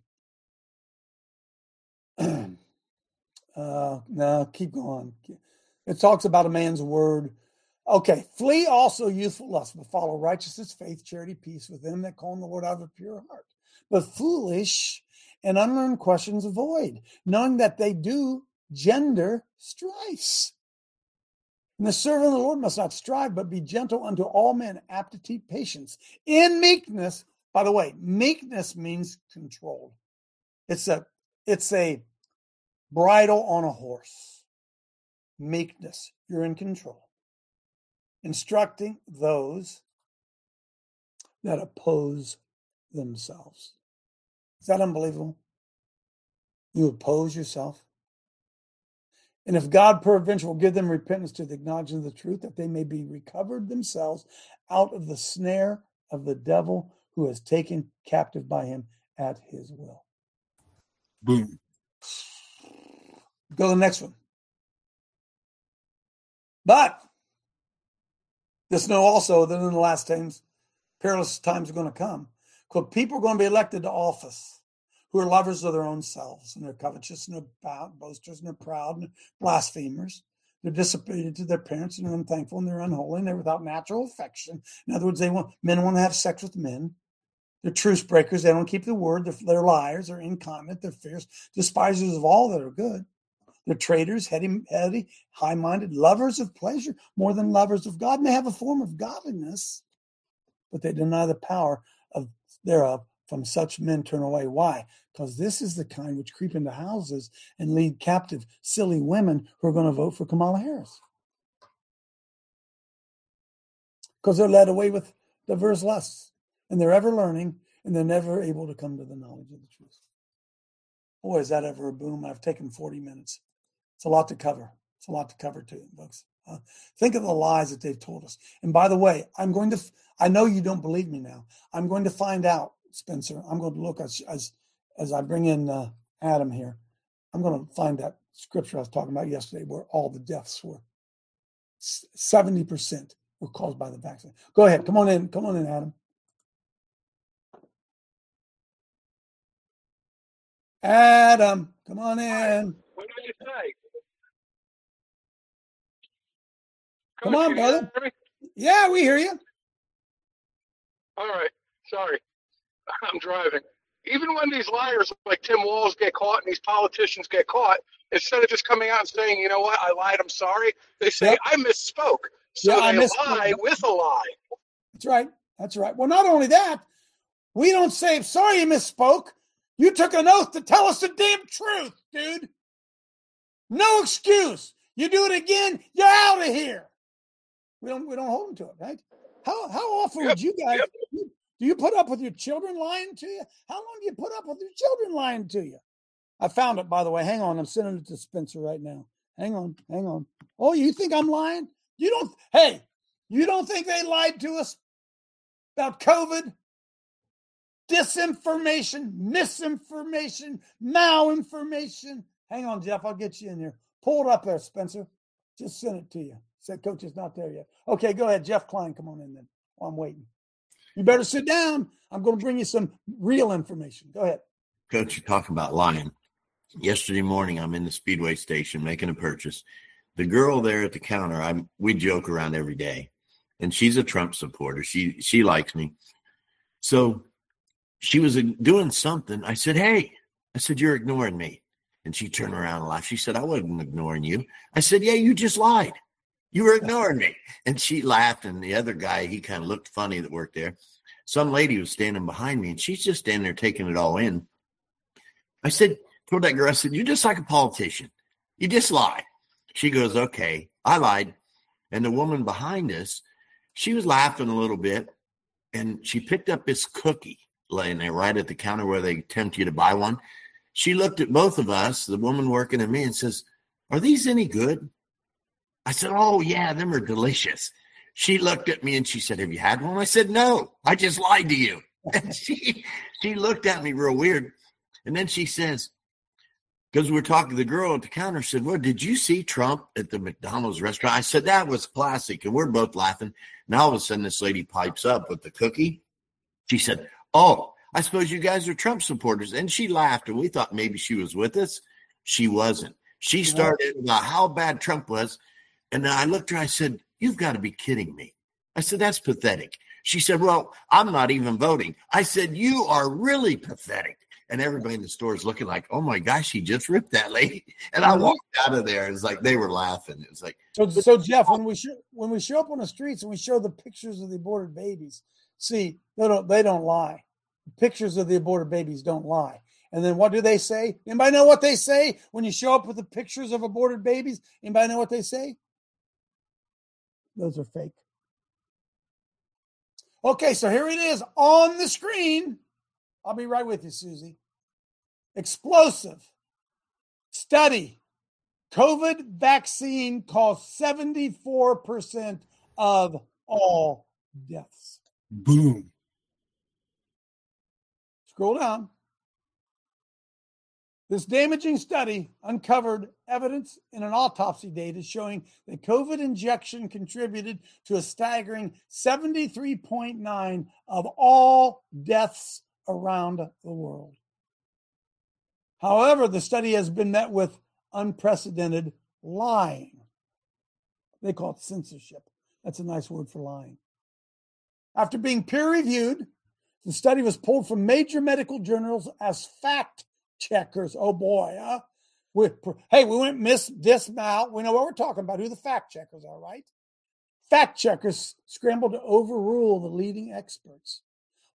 uh, no, keep going. It talks about a man's word. Okay, flee also youthful lust, but follow righteousness, faith, charity, peace with them that call on the Lord out of a pure heart. But foolish and unlearned questions avoid, knowing that they do gender strifes. And the servant of the Lord must not strive, but be gentle unto all men, apt to teach patience. In meekness, by the way, meekness means controlled. It's a It's a bridle on a horse. Meekness. You're in control. Instructing those that oppose themselves. Is that unbelievable? You oppose yourself. And if God peradventure will give them repentance to the acknowledgement of the truth, that they may be recovered themselves out of the snare of the devil who has taken captive by him at his will. Boom. Go to the next one. But this know also that in the last times, perilous times are going to come. Because people are going to be elected to office who are lovers of their own selves, and they're covetous, and they're boasters, and they're proud, and blasphemers. They're disobedient to their parents, and they're unthankful, and they're unholy, and they're without natural affection. In other words, they want men want to have sex with men. They're truce breakers. They don't keep the word. They're, they're liars. They're incontinent. They're fierce. Despisers of all that are good. They're traitors, heady, heady, high-minded, lovers of pleasure more than lovers of God. And they have a form of godliness, but they deny the power of thereof From such men turn away. Why? Because this is the kind which creep into houses and lead captive silly women who are going to vote for Kamala Harris. Because they're led away with diverse lusts, and they're ever learning, and they're never able to come to the knowledge of the truth. Boy, is that ever a boom. I've taken forty minutes. It's a lot to cover. It's a lot to cover too, folks. Uh, think of the lies that they've told us. And by the way, I'm going to, I know you don't believe me now. I'm going to find out, Spencer. I'm going to look as as, as I bring in uh, Adam here. I'm going to find that scripture I was talking about yesterday where all the deaths were. seventy percent were caused by the vaccine. Go ahead. Come on in. Come on in, Adam. Adam, come on in. What did you say? Come on, brother. Yeah, we hear you. All right. Sorry. I'm driving. Even when these liars like Tim Walz get caught and these politicians get caught, instead of just coming out and saying, you know what, I lied, I'm sorry, they say, yep. I misspoke. So yeah, they lie with a lie. That's right. That's right. Well, not only that, we don't say, sorry you misspoke. You took an oath to tell us the damn truth, dude. No excuse. You do it again, you're out of here. We don't we don't hold them to it, right? How how often yep. would you guys yep. do you put up with your children lying to you? How long do you put up with your children lying to you? I found it, by the way. Hang on, I'm sending it to Spencer right now. Hang on, hang on. Oh, you think I'm lying? You don't hey, you don't think they lied to us about COVID? Disinformation, misinformation, malinformation. Hang on, Jeff. I'll get you in there. Pull it up there, Spencer. Just send it to you. Said Coach is not there yet. Okay, go ahead. Jeff Klein, come on in then. While I'm waiting. You better sit down. I'm going to bring you some real information. Go ahead. Coach, you talk about lying. Yesterday morning, I'm in the Speedway station making a purchase. The girl there at the counter, I'm we joke around every day, and she's a Trump supporter. She she likes me. So she was doing something. I said, hey, I said, you're ignoring me. And she turned around and laughed. She said, I wasn't ignoring you. I said, yeah, you just lied. You were ignoring me. And she laughed. And the other guy, he kind of looked funny that worked there. Some lady was standing behind me, and she's just standing there taking it all in. I said, told that girl, I said, you're just like a politician. You just lie. She goes, okay, I lied. And the woman behind us, she was laughing a little bit, and she picked up this cookie laying there right at the counter where they tempt you to buy one. She looked at both of us, the woman working at me, and says, are these any good? I said, oh, yeah, them are delicious. She looked at me and she said, have you had one? I said, no, I just lied to you. And she, she looked at me real weird. And then she says, because we're talking, the girl at the counter said, well, did you see Trump at the McDonald's restaurant? I said, that was classic. And we're both laughing. Now all of a sudden this lady pipes up with the cookie. She said, oh, I suppose you guys are Trump supporters. And she laughed, and we thought maybe she was with us. She wasn't. She started about how bad Trump was. And then I looked at her, I said, you've got to be kidding me. I said, that's pathetic. She said, well, I'm not even voting. I said, you are really pathetic. And everybody in the store is looking like, oh, my gosh, he just ripped that lady. And I walked out of there. It's like they were laughing. It was like. So, so Jeff, when we, show, when we show up on the streets and we show the pictures of the aborted babies, see, they don't, they don't lie. Pictures of the aborted babies don't lie. And then what do they say? Anybody know what they say when you show up with the pictures of aborted babies? Anybody know what they say? Those are fake. Okay, so here it is on the screen. I'll be right with you, Susie. Explosive study. COVID vaccine caused seventy-four percent of all deaths. Boom. Scroll down. This damaging study uncovered evidence in an autopsy data showing that COVID injection contributed to a staggering seventy-three point nine of all deaths around the world. However, the study has been met with unprecedented lying. They call it censorship. That's a nice word for lying. After being peer-reviewed, the study was pulled from major medical journals as fact checkers. Oh boy, huh? We, hey, we went miss dismount. We know what we're talking about, who the fact checkers are, right? Fact checkers scrambled to overrule the leading experts.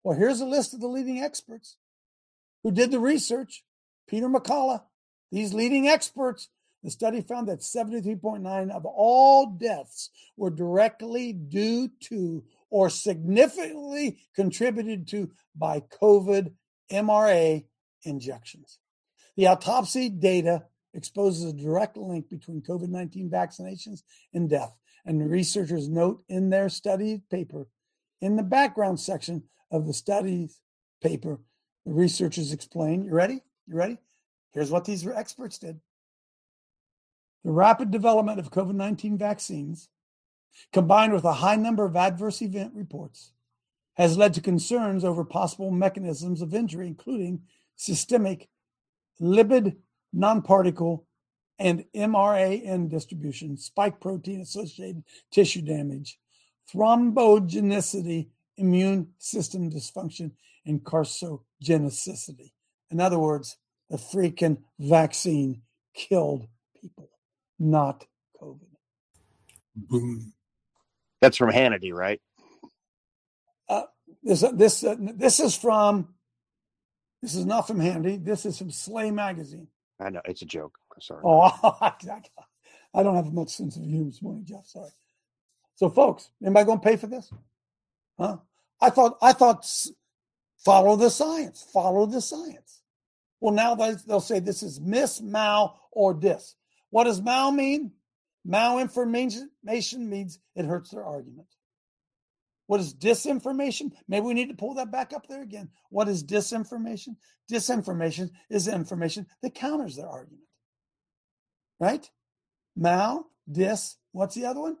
Well, here's a list of the leading experts who did the research. Peter McCullough, these leading experts. The study found that seventy-three point nine of all deaths were directly due to or significantly contributed to by COVID M R A injections. The autopsy data exposes a direct link between COVID nineteen vaccinations and death. And the researchers note in their study paper, in the background section of the study's paper, the researchers explain, you ready? You ready? Here's what these experts did. The rapid development of COVID nineteen vaccines, combined with a high number of adverse event reports, has led to concerns over possible mechanisms of injury, including systemic lipid nonparticle and M R A N distribution, spike protein-associated tissue damage, thrombogenicity, immune system dysfunction, and carcinogenicity. In other words, the freaking vaccine killed people, not COVID. Boom. That's from Hannity, right? Uh, this this uh, this is from. This is not from Hannity. This is from Slay Magazine. I know it's a joke. Sorry. Oh, I don't have much sense of humor this morning, Jeff. Sorry. So, folks, anybody going to pay for this? Huh? I thought. I thought. Follow the science. Follow the science. Well, now they'll say this is mis, mal, or dis. What does mal mean? Malinformation means it hurts their argument. What is disinformation? Maybe we need to pull that back up there again. What is disinformation? Disinformation is information that counters their argument. Right? Mal, dis, what's the other one?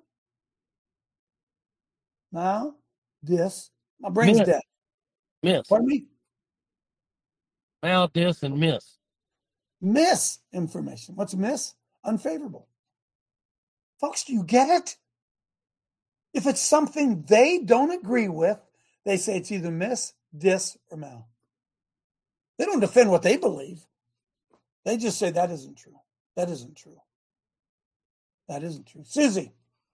Mal, dis. My brain's Miss. dead. Miss. Pardon me? Mal, dis, and miss. Misinformation. What's miss? Unfavorable. Folks, do you get it? If it's something they don't agree with, they say it's either miss, dis, or mal. They don't defend what they believe. They just say that isn't true. That isn't true. That isn't true. Susie.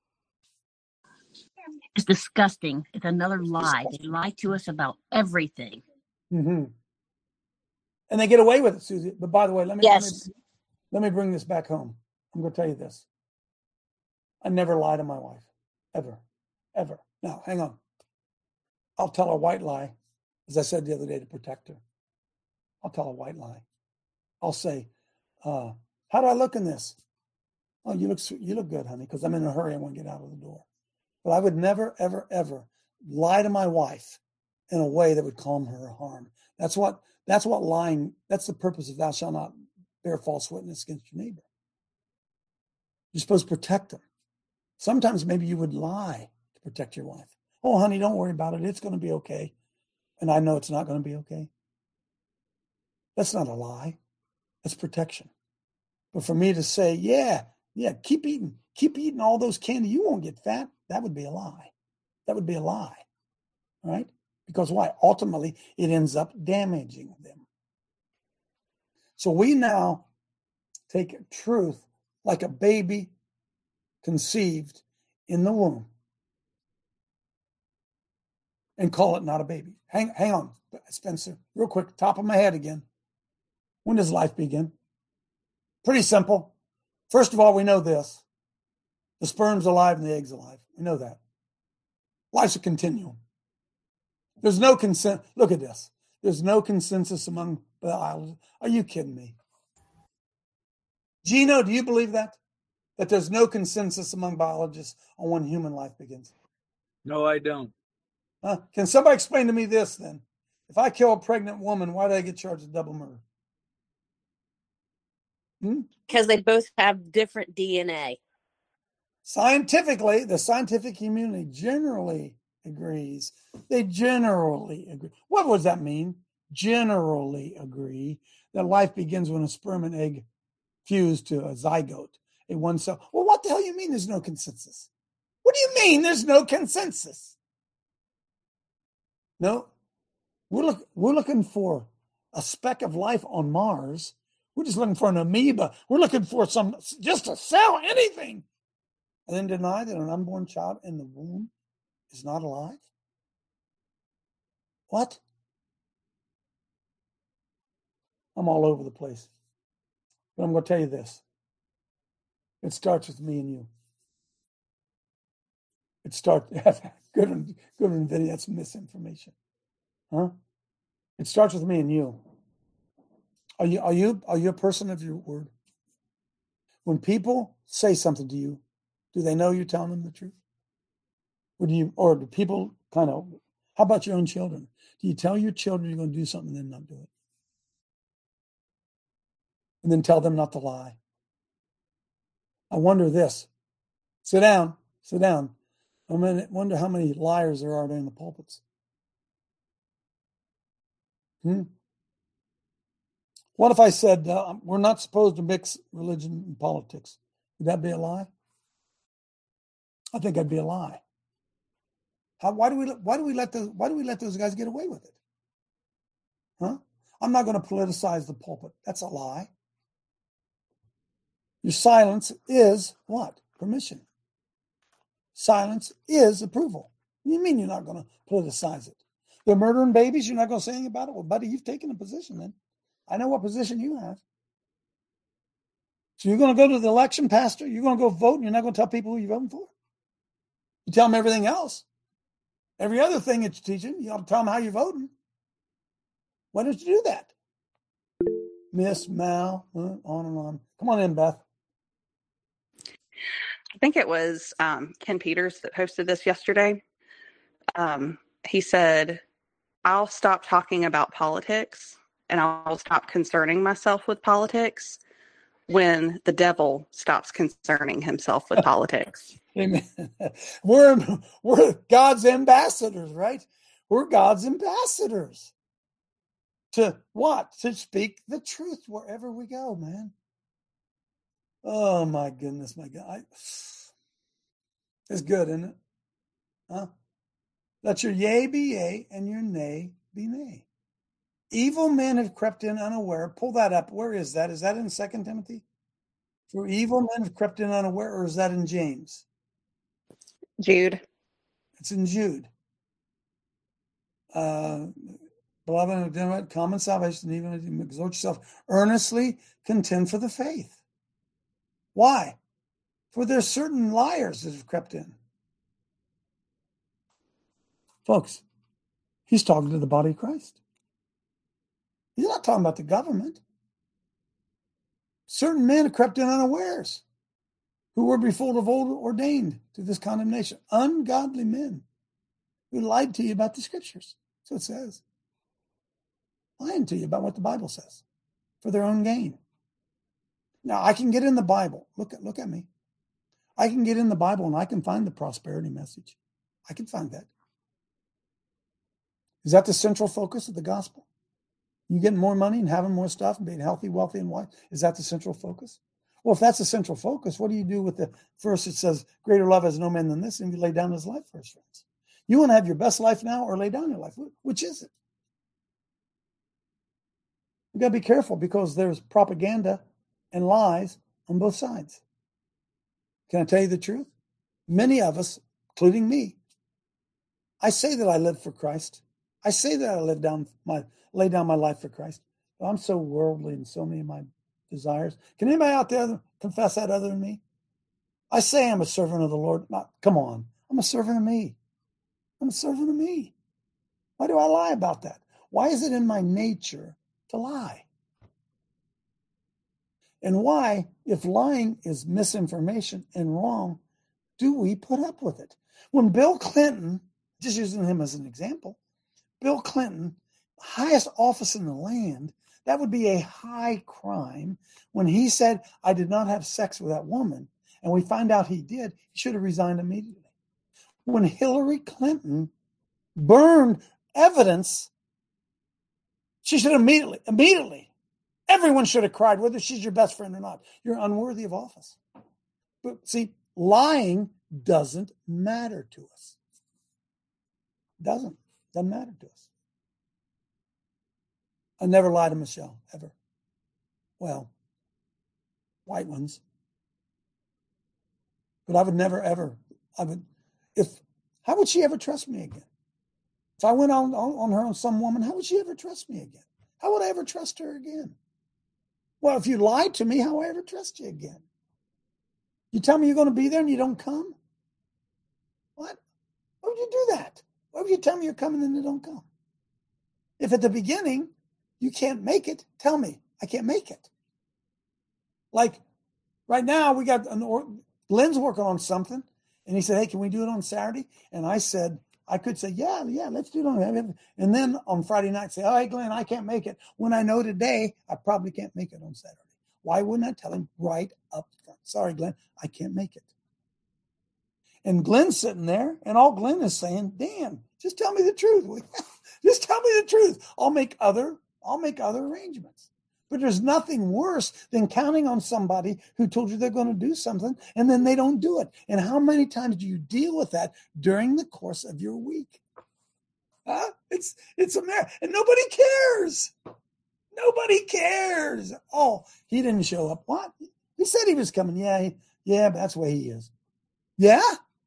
It's disgusting. It's another lie. They lie to us about everything. Mm-hmm. And they get away with it, Susie. But by the way, let me, Yes. let me let me bring this back home. I'm going to tell you this. I never lie to my wife, ever, ever. Now, hang on. I'll tell a white lie, as I said the other day, to protect her. I'll tell a white lie. I'll say, uh, "How do I look in this?" "Oh, you look you look good, honey," because I'm in a hurry. I want to get out of the door. But I would never, ever, ever lie to my wife in a way that would calm her harm. That's what that's what lying. That's the purpose of "Thou shalt not bear false witness against your neighbor." You're supposed to protect them. Sometimes maybe you would lie to protect your wife. "Oh, honey, don't worry about it. It's going to be okay." And I know it's not going to be okay. That's not a lie. That's protection. But for me to say, yeah, yeah, keep eating, keep eating all those candy, you won't get fat, that would be a lie. That would be a lie. Right? Because why? Ultimately, it ends up damaging them. So we now take truth like a baby conceived in the womb and call it not a baby. Hang, hang on, Spencer, real quick, top of my head again. When does life begin? Pretty simple. First of all, we know this. The sperm's alive and the egg's alive. We know that. Life's a continuum. There's no consent. Look at this. There's no consensus among biologists. Are you kidding me? Gino, do you believe that? That there's no consensus among biologists on when human life begins? No, I don't. Uh, can somebody explain to me this then? If I kill a pregnant woman, why do I get charged with double murder? Because they both have different D N A. Scientifically, the scientific community generally agrees. They generally agree. What does that mean? Generally agree that life begins when a sperm and egg fuse to a zygote, a one cell. Well, what the hell do you mean there's no consensus? What do you mean there's no consensus? No, we're, look, we're looking for a speck of life on Mars. We're just looking for an amoeba. We're looking for some, just a cell, anything. And then deny that an unborn child in the womb is not alive? What? I'm all over the place. But I'm going to tell you this. It starts with me and you. It starts, good and good and Vinny, that's misinformation. Huh? It starts with me and you. Are you are you are you a person of your word? When people say something to you, do they know you're telling them the truth? Or do you or do people kind of, how about your own children? Do you tell your children you're going to do something and then not do it? And then tell them not to lie. I wonder this. Sit down. Sit down. I wonder how many liars there are there in the pulpits. Hmm? What if I said uh, we're not supposed to mix religion and politics? Would that be a lie? I think that'd be a lie. How, why do we why do we let those why do we let those guys get away with it? Huh? I'm not going to politicize the pulpit. That's a lie. Your silence is what? Permission. Silence is approval. What do you mean you're not going to politicize it? They're murdering babies, you're not going to say anything about it? Well, buddy, you've taken a position then. I know what position you have. So you're going to go to the election, Pastor? You're going to go vote and you're not going to tell people who you're voting for? You tell them everything else. Every other thing that you're teaching, you ought to tell them how you're voting. Why don't you do that? Miss Mal, on and on. Come on in, Beth. I think it was um, Ken Peters that posted this yesterday. Um, he said, I'll stop talking about politics and I'll stop concerning myself with politics when the devil stops concerning himself with politics. Amen. We're, we're God's ambassadors, right? We're God's ambassadors. To what? To speak the truth wherever we go, man. Oh, my goodness, my God. I, it's good, isn't it? Huh? Let your yea be yea and your nay be nay. Evil men have crept in unaware. Pull that up. Where is that? Is that in Second Timothy? For evil men have crept in unaware, or is that in James? Jude. It's in Jude. Uh, Beloved, common salvation, even exhort yourself earnestly contend for the faith. Why? For there's certain liars that have crept in. Folks, he's talking to the body of Christ. He's not talking about the government. Certain men have crept in unawares, who were before of old ordained to this condemnation. Ungodly men who lied to you about the scriptures. So it says. Lying to you about what the Bible says for their own gain. Now, I can get in the Bible. Look at, look at me. I can get in the Bible and I can find the prosperity message. I can find that. Is that the central focus of the gospel? You getting more money and having more stuff and being healthy, wealthy, and wise? Is that the central focus? Well, if that's the central focus, what do you do with the verse that says, greater love has no man than this, and you lay down his life for his friends? You want to have your best life now or lay down your life? Which is it? You got to be careful because there's propaganda and lies on both sides. Can I tell you the truth? Many of us, including me, I say that I live for Christ. I say that I live down my lay down my life for Christ. But I'm so worldly in so many of my desires. Can anybody out there confess that other than me? I say I'm a servant of the Lord. Not, come on. I'm a servant of me. I'm a servant of me. Why do I lie about that? Why is it in my nature to lie? And why, if lying is misinformation and wrong, do we put up with it? When Bill Clinton, just using him as an example, Bill Clinton, highest office in the land, that would be a high crime. When he said, I did not have sex with that woman, and we find out he did, he should have resigned immediately. When Hillary Clinton burned evidence, she should immediately, immediately, everyone should have cried, whether she's your best friend or not. You're unworthy of office. But see, lying doesn't matter to us. Doesn't. Doesn't matter to us. I never lie to Michelle, ever. Well, white ones. But I would never, ever, I would, if, how would she ever trust me again? If I went on, on, on her on some woman, how would she ever trust me again? How would I ever trust her again? Well, if you lied to me, how would I ever trust you again? You tell me you're going to be there and you don't come? What? Why would you do that? Why would you tell me you're coming and you don't come? If at the beginning you can't make it, tell me I can't make it. Like right now, we got an or, Glenn's working on something, and he said, "Hey, can we do it on Saturday?" And I said, I could say, "Yeah, yeah, let's do it on." And then on Friday night, say, "Oh, hey, Glenn, I can't make it." When I know today, I probably can't make it on Saturday. Why wouldn't I tell him right up front? Sorry, Glenn, I can't make it. And Glenn's sitting there, and all Glenn is saying, "Dan, just tell me the truth. Just tell me the truth. I'll make other, I'll make other arrangements." But there's nothing worse than counting on somebody who told you they're going to do something and then they don't do it. And how many times do you deal with that during the course of your week? Huh? It's it's a mess, and nobody cares. Nobody cares. Oh, he didn't show up. What? He said he was coming. Yeah, he, yeah, that's the way he is. Yeah?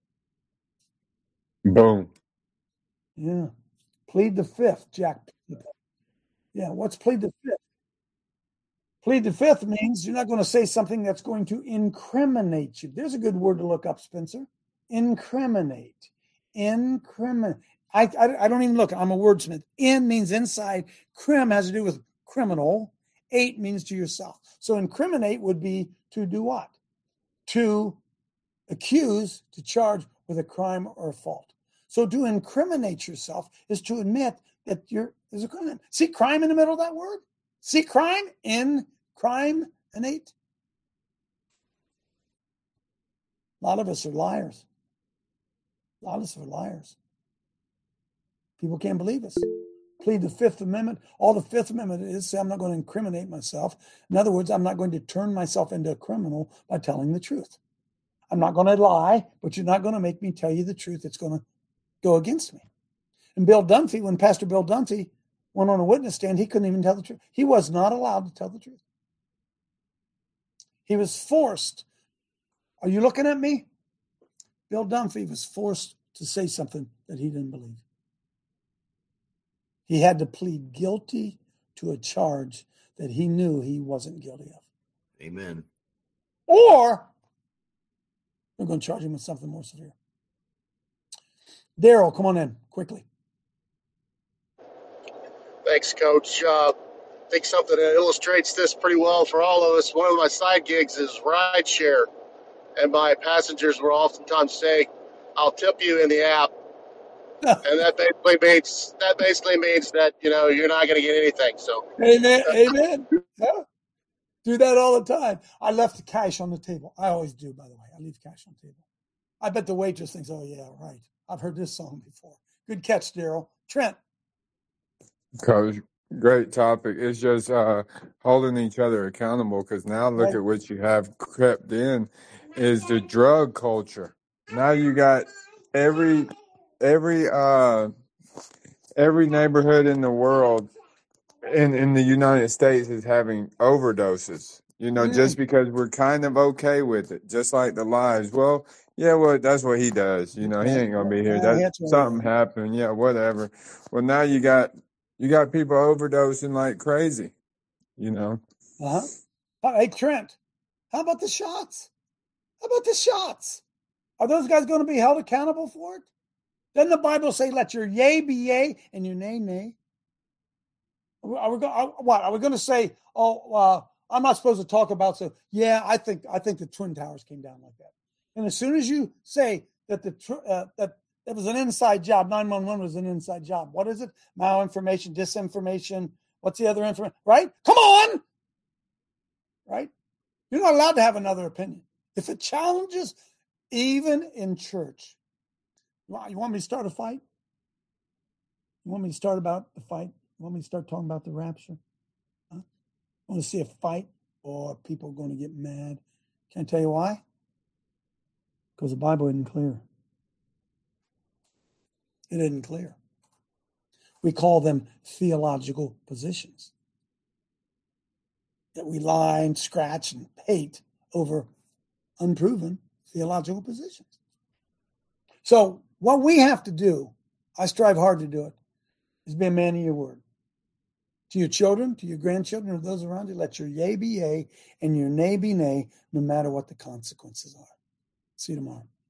Boom. Yeah. Plead the fifth, Jack. Yeah, what's plead the fifth? Plead the fifth means you're not going to say something that's going to incriminate you. There's a good word to look up, Spencer. Incriminate. Incriminate. I, I, I don't even look. I'm a wordsmith. In means inside. Crim has to do with criminal. Eight means to yourself. So incriminate would be to do what? To accuse, to charge with a crime or a fault. So to incriminate yourself is to admit that you're there's a crime. See crime in the middle of that word? See crime in crime innate? A lot of us are liars. A lot of us are liars. People can't believe us. Plead the Fifth Amendment. All the Fifth Amendment is say I'm not going to incriminate myself. In other words, I'm not going to turn myself into a criminal by telling the truth. I'm not going to lie, but you're not going to make me tell you the truth that's going to go against me. And Bill Dunphy, when Pastor Bill Dunphy went on a witness stand, he couldn't even tell the truth. He was not allowed to tell the truth. He was forced. Are you looking at me? Bill Dunphy was forced to say something that he didn't believe. He had to plead guilty to a charge that he knew he wasn't guilty of. Amen. Or they're going to charge him with something more severe. Daryl, come on in quickly. Thanks, Coach. Uh, I think something that illustrates this pretty well for all of us. One of my side gigs is rideshare, and my passengers will oftentimes say, "I'll tip you in the app," and that basically means that basically means that you know you're not going to get anything. So, amen, amen. Yeah. Do that all the time. I left the cash on the table. I always do, by the way. I leave cash on the table. I bet the waitress thinks, "Oh yeah, right. I've heard this song before." Good catch, Daryl. Trent. Coach, great topic. It's just uh, holding each other accountable, because now look Right. at what you have crept in is the drug culture. Now you got every every uh, every neighborhood in the world in, in the United States is having overdoses. You know, Mm. just because we're kind of okay with it, just like the lies. Well, yeah, well, that's what he does. You know, he ain't gonna be here. Yeah, That that's right. something happened. Yeah, whatever. Well, now you got you got people overdosing like crazy. You know. Uh-huh. Hey, Trent, how about the shots? How about the shots? Are those guys going to be held accountable for it? Doesn't the Bible say, "Let your yea be yea and your nay nay"? Are we going? What are we going to say? Oh, uh, I'm not supposed to talk about. So yeah, I think I think the Twin Towers came down like that. And as soon as you say that the uh, that it was an inside job, nine one one was an inside job. What is it? Malinformation, disinformation. What's the other information? Right? Come on. Right? You're not allowed to have another opinion. If it challenges, even in church, you want me to start a fight? You want me to start about the fight? You want me to start talking about the rapture? Huh? Want to see a fight? Or people are going to get mad? Can I tell you why? Because the Bible isn't clear. It isn't clear. We call them theological positions that we lie and scratch and hate over unproven theological positions. So what we have to do, I strive hard to do it, is be a man of your word. To your children, to your grandchildren, or those around you, let your yea be yea and your nay be nay, no matter what the consequences are. See you tomorrow.